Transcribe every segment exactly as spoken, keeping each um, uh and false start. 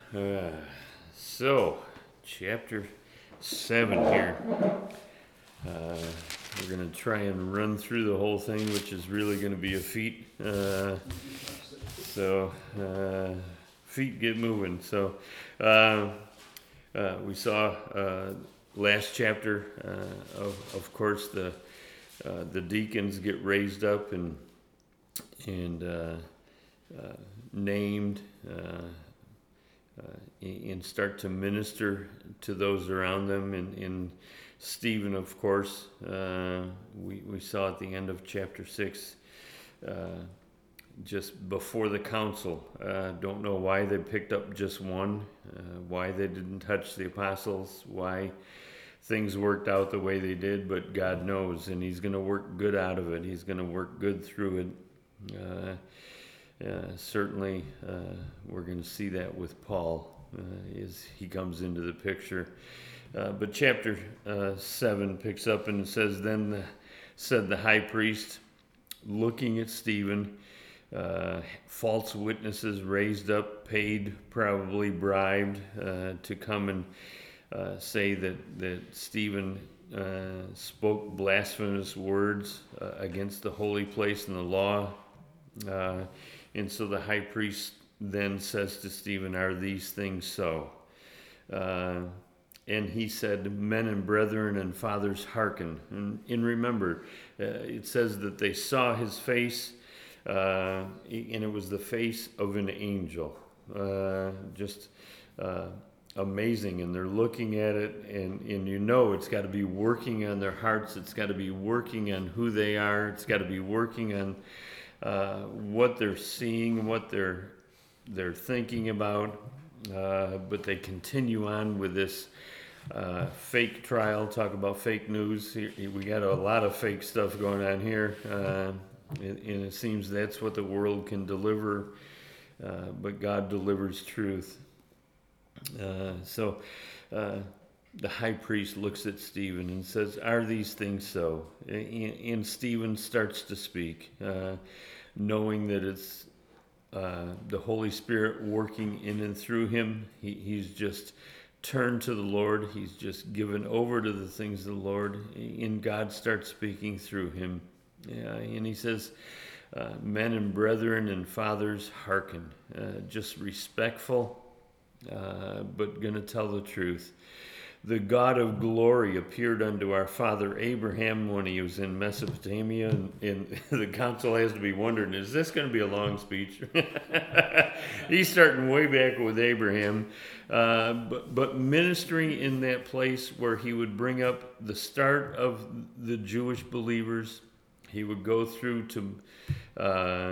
Uh, so, chapter seven here. Uh, we're going to try and run through the whole thing, which is really going to be a feat. Uh, so, uh, feet get moving. So, uh, uh, we saw uh, last chapter, uh, of, of course, the uh, the deacons get raised up and and uh, uh, named. Uh, Uh, and start to minister to those around them. And, and Stephen, of course, uh, we, we saw at the end of chapter six, uh, just before the council. Uh, don't know why they picked up just one, uh, why they didn't touch the apostles, why things worked out the way they did, but God knows, and he's going to work good out of it. He's going to work good through it. Uh, Uh, certainly, uh, we're going to see that with Paul uh, as he comes into the picture. Uh, but chapter uh, seven picks up and it says, Then the, said the high priest, looking at Stephen, uh, false witnesses raised up, paid, probably bribed, uh, to come and uh, say that, that Stephen uh, spoke blasphemous words uh, against the holy place and the law. Uh, And so the high priest then says to Stephen, Are these things so? Uh, and he said, Men and brethren and fathers, hearken. And, and remember, uh, it says that they saw his face, uh, and it was the face of an angel. Uh, just uh, amazing. And they're looking at it, and, and you know it's got to be working on their hearts. It's got to be working on who they are. It's got to be working on Uh, what they're seeing, what they're they're thinking about, uh, but they continue on with this uh, fake trial. Talk about fake news. We got a lot of fake stuff going on here, uh, and, and it seems that's what the world can deliver, uh, but God delivers truth. Uh, so uh, the high priest looks at Stephen and says, Are these things so? And, and Stephen starts to speak, uh, knowing that it's uh, the Holy Spirit working in and through him. He, he's just turned to the Lord. He's just given over to the things of the Lord. And God starts speaking through him. Yeah, and he says, uh, Men and brethren and fathers, hearken. Uh, just respectful, uh, but going to tell the truth. The God of glory appeared unto our father Abraham when he was in Mesopotamia, and, and the council has to be wondering, is this going to be a long speech? He's starting way back with Abraham, uh, but, but ministering in that place where he would bring up the start of the Jewish believers. He would go through to uh,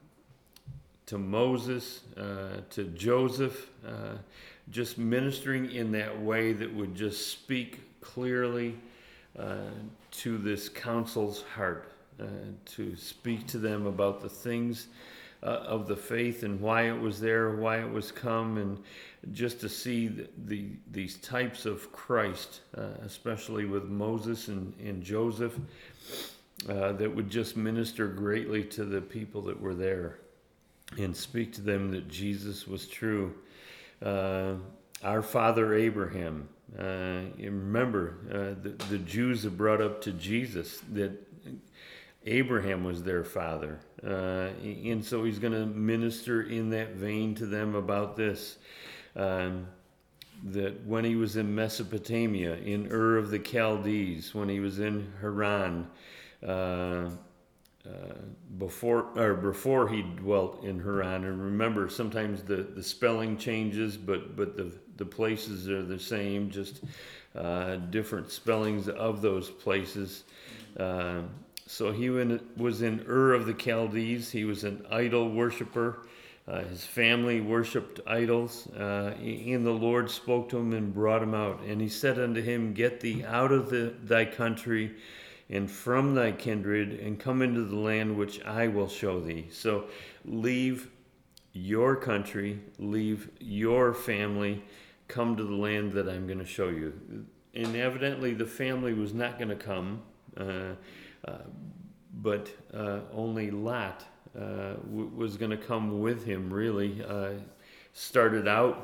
to Moses, uh, to Joseph, uh, just ministering in that way that would just speak clearly uh, to this council's heart, uh, to speak to them about the things uh, of the faith and why it was there, why it was come, and just to see the, the these types of Christ, uh, especially with Moses and, and Joseph, uh, that would just minister greatly to the people that were there and speak to them that Jesus was true. Uh, our father Abraham, uh, you remember, uh, the, the Jews have brought up to Jesus that Abraham was their father. Uh, and so he's going to minister in that vein to them about this. Um, that when he was in Mesopotamia, in Ur of the Chaldees, when he was in Haran, uh, Uh, before or before he dwelt in Haran. And remember, sometimes the, the spelling changes, but but the the places are the same, just uh, different spellings of those places. Uh, so he was in Ur of the Chaldees. He was an idol worshiper. Uh, his family worshipped idols, uh, and the Lord spoke to him and brought him out. And he said unto him, Get thee out of the, thy country and from thy kindred, and come into the land which I will show thee. So leave your country, leave your family, come to the land that I'm going to show you. And evidently the family was not going to come, uh, uh, but uh, only Lot uh, w- was going to come with him, really. Uh, started out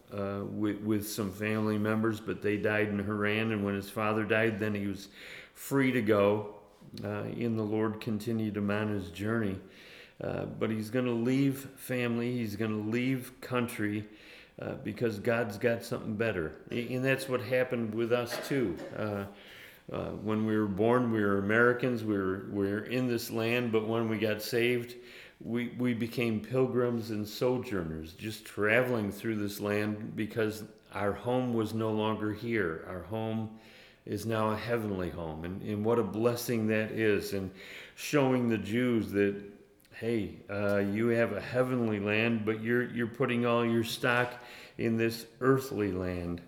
uh, with, with some family members, but they died in Haran. And when his father died, then he was free to go. Uh, in the Lord continued him on his journey. Uh, but he's going to leave family. He's going to leave country uh, because God's got something better. And that's what happened with us too. Uh, uh, when we were born, we were Americans. We were, we were in this land. But when we got saved, we, we became pilgrims and sojourners, just traveling through this land because our home was no longer here. Our home is now a heavenly home. And, and what a blessing that is. And showing the Jews that, hey, uh, you have a heavenly land, but you're you're putting all your stock in this earthly land.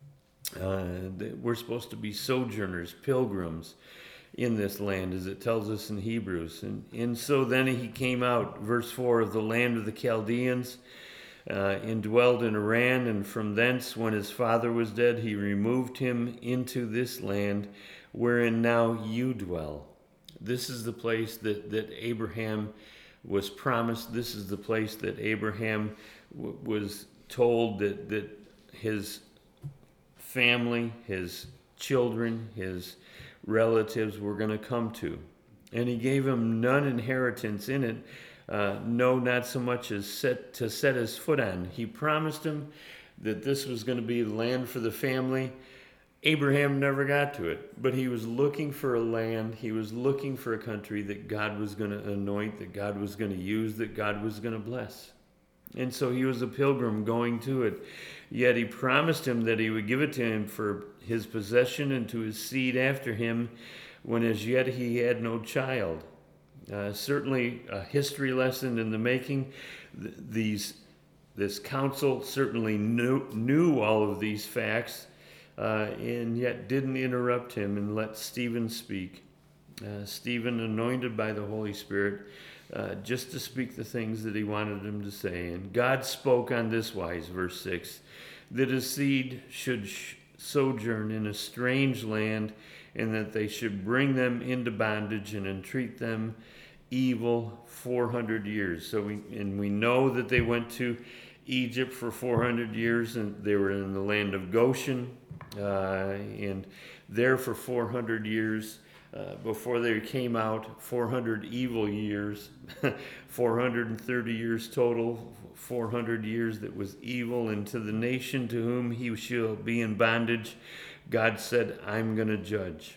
Uh, we're supposed to be sojourners, pilgrims in this land, as it tells us in Hebrews. And, and so then he came out, verse four, of the land of the Chaldeans, uh, and dwelled in Haran, and from thence, when his father was dead, he removed him into this land, wherein now you dwell. This is the place that, that Abraham was promised. This is the place that Abraham w- was told that, that his family, his children, his relatives were going to come to. And he gave him none inheritance in it, uh, no, not so much as set to set his foot on. He promised him that this was going to be land for the family. Abraham never got to it, but he was looking for a land. He was looking for a country that God was going to anoint, that God was going to use, that God was going to bless. And so he was a pilgrim going to it. Yet he promised him that he would give it to him for his possession and to his seed after him, when as yet he had no child. Uh, certainly a history lesson in the making. Th- these, this council certainly knew, knew all of these facts, Uh, and yet didn't interrupt him and let Stephen speak. Uh, Stephen, anointed by the Holy Spirit, uh, just to speak the things that he wanted him to say. And God spoke on this wise, verse six, that his seed should sh- sojourn in a strange land, and that they should bring them into bondage and entreat them evil four hundred years. So we, and we know that they went to Egypt for four hundred years, and they were in the land of Goshen. Uh, and there for four hundred years, uh, before they came out, four hundred evil years, four hundred thirty years total, four hundred years that was evil. And to the nation to whom he shall be in bondage, God said, I'm going to judge.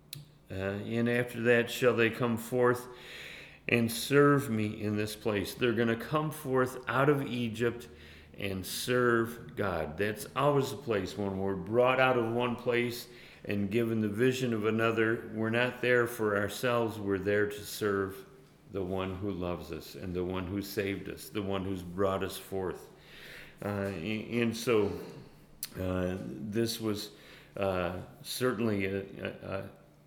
Uh, and after that shall they come forth and serve me in this place. They're going to come forth out of Egypt and serve God. That's always the place. When we're brought out of one place and given the vision of another, we're not there for ourselves. We're there to serve the one who loves us and the one who saved us, the one who's brought us forth. Uh, and so uh, this was uh, certainly a, a,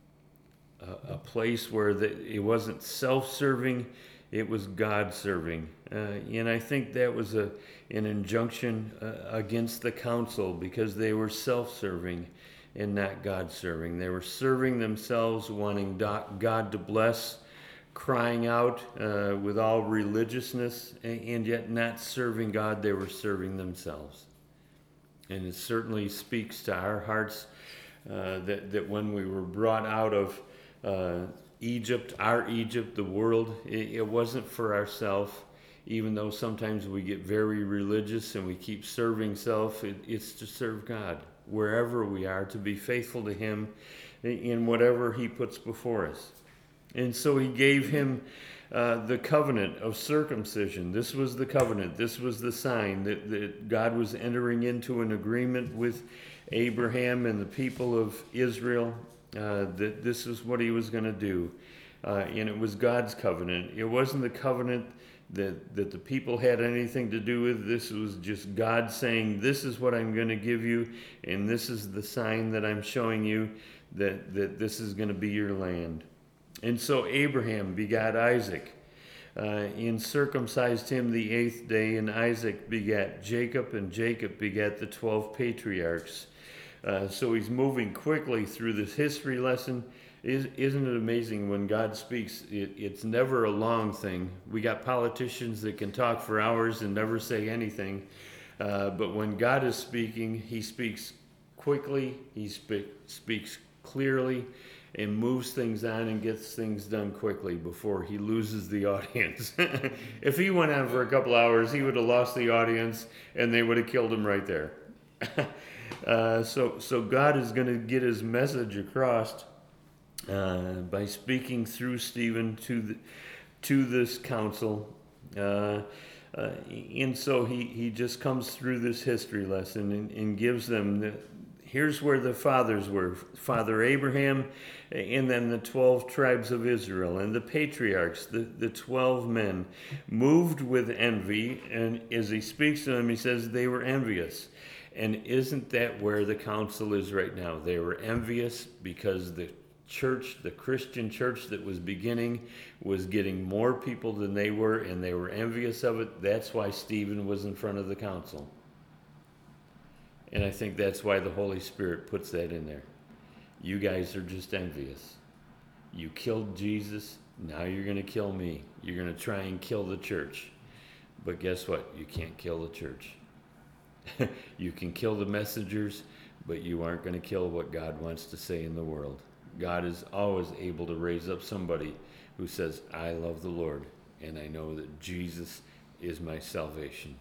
a, a place where the, it wasn't self-serving, it was God-serving. Uh, and I think that was a an injunction uh, against the council, because they were self-serving and not God-serving. They were serving themselves, wanting God to bless, crying out uh, with all religiousness, and yet not serving God. They were serving themselves. And it certainly speaks to our hearts uh, that, that when we were brought out of uh, Egypt, our Egypt, the world, it, it wasn't for ourselves. Even though sometimes we get very religious and we keep serving self, it, it's to serve God wherever we are, to be faithful to him in whatever he puts before us. And so he gave him uh, the covenant of circumcision. This was the covenant. This was the sign that, that God was entering into an agreement with Abraham and the people of Israel, uh, that this is what he was going to do. Uh, and it was God's covenant. It wasn't the covenant that that the people had anything to do with. This was just God saying, this is what I'm going to give you, and this is the sign that I'm showing you, that, that this is going to be your land. And so Abraham begat Isaac, uh, and circumcised him the eighth day, and Isaac begat Jacob, and Jacob begat the twelve patriarchs. Uh, so he's moving quickly through this history lesson. Is, isn't it amazing when God speaks? It, it's never a long thing. We got politicians that can talk for hours and never say anything. Uh, but when God is speaking, he speaks quickly, he spe- speaks clearly, and moves things on and gets things done quickly before he loses the audience. If he went on for a couple hours, he would have lost the audience and they would have killed him right there. uh, so, so God is going to get his message across uh, by speaking through Stephen to the, to this council. Uh, uh, and so he, he just comes through this history lesson and, and gives them the, here's where the fathers were, Father Abraham, and then the twelve tribes of Israel, and the patriarchs, the, the twelve men, moved with envy. And as he speaks to them, he says they were envious. And isn't that where the council is right now? They were envious because the church, the Christian church that was beginning, was getting more people than they were, and they were envious of it. That's why Stephen was in front of the council. And I think that's why the Holy Spirit puts that in there. You guys are just envious. You killed Jesus, now you're going to kill me. You're going to try and kill the church. But guess what? You can't kill the church. You can kill the messengers, but you aren't going to kill what God wants to say in the world. God is always able to raise up somebody who says, I love the Lord, and I know that Jesus is my salvation.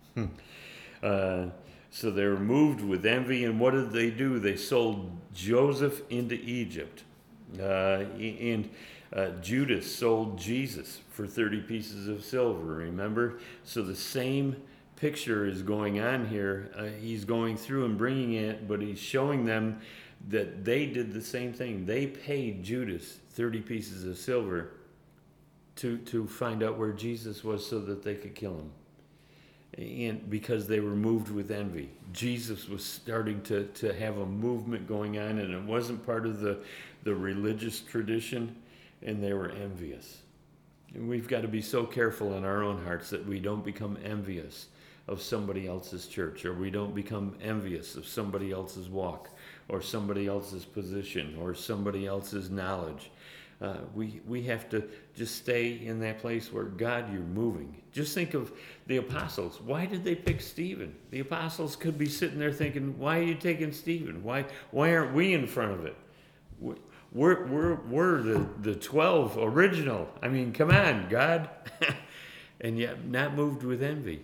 uh, So they were moved with envy, and what did they do? They sold Joseph into Egypt. Uh, and uh, Judas sold Jesus for thirty pieces of silver, remember? So the same picture is going on here. Uh, he's going through and bringing it, but he's showing them that they did the same thing. They paid Judas thirty pieces of silver to, to find out where Jesus was so that they could kill him. And because they were moved with envy. Jesus was starting to, to have a movement going on, and it wasn't part of the, the religious tradition, and they were envious. And we've got to be so careful in our own hearts that we don't become envious of somebody else's church, or we don't become envious of somebody else's walk, or somebody else's position, or somebody else's knowledge. Uh, we we have to just stay in that place where, God, you're moving. Just think of the apostles. Why did they pick Stephen? The apostles could be sitting there thinking, why are you taking Stephen? Why why aren't we in front of it? We're, we're, we're the, the twelve original. I mean, come on, God. And yet not moved with envy.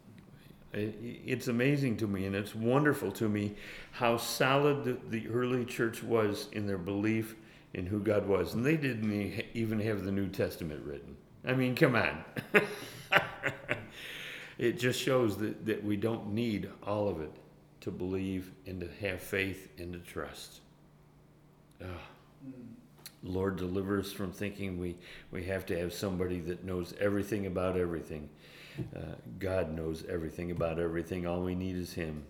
It's amazing to me, and it's wonderful to me how solid the, the early church was in their belief in who God was. And they didn't even have the New Testament written. I mean, come on. It just shows that, that we don't need all of it to believe and to have faith and to trust. Oh. Lord, deliver us from thinking we, we have to have somebody that knows everything about everything. Uh, God knows everything about everything. All we need is him.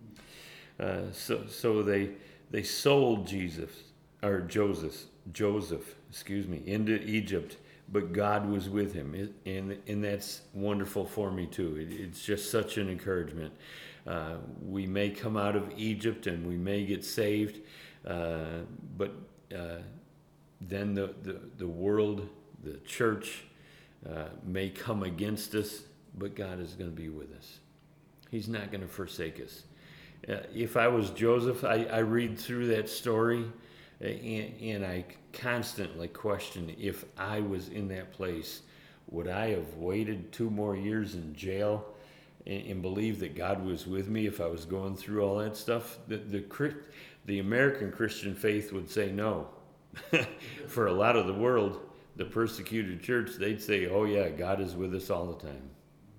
Uh, so so they they sold Jesus. Or Joseph, Joseph, excuse me, into Egypt, but God was with him, it, and and that's wonderful for me too. It, it's just such an encouragement. Uh, we may come out of Egypt and we may get saved, uh, but uh, then the, the the world, the church, uh, may come against us, but God is going to be with us. He's not going to forsake us. Uh, if I was Joseph, I, I read through that story. And, and I constantly question, if I was in that place, would I have waited two more years in jail and, and believed that God was with me if I was going through all that stuff? The, the, the American Christian faith would say no. For a lot of the world, the persecuted church, they'd say, oh yeah, God is with us all the time.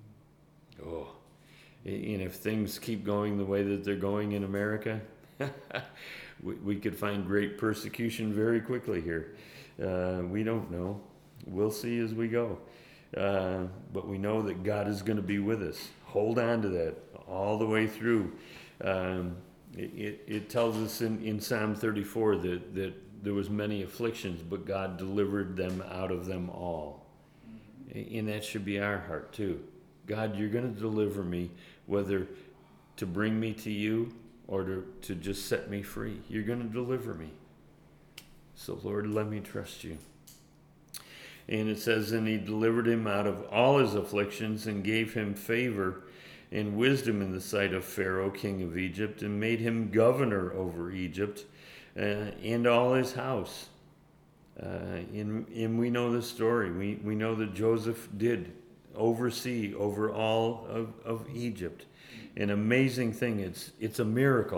Oh, and if things keep going the way that they're going in America, we, we could find great persecution very quickly here. Uh, we don't know. We'll see as we go. Uh, but we know that God is going to be with us. Hold on to that all the way through. Um, it, it, it tells us in, in Psalm thirty-four that, that there was many afflictions, but God delivered them out of them all. And that should be our heart too. God, you're going to deliver me, whether to bring me to you or to, to just set me free. You're going to deliver me. So, Lord, let me trust you. And it says, and he delivered him out of all his afflictions and gave him favor and wisdom in the sight of Pharaoh, king of Egypt, and made him governor over Egypt uh, and all his house. Uh, and, and we know the story. We, we know that Joseph did oversee over all of, of Egypt. An amazing thing. It's, it's a miracle.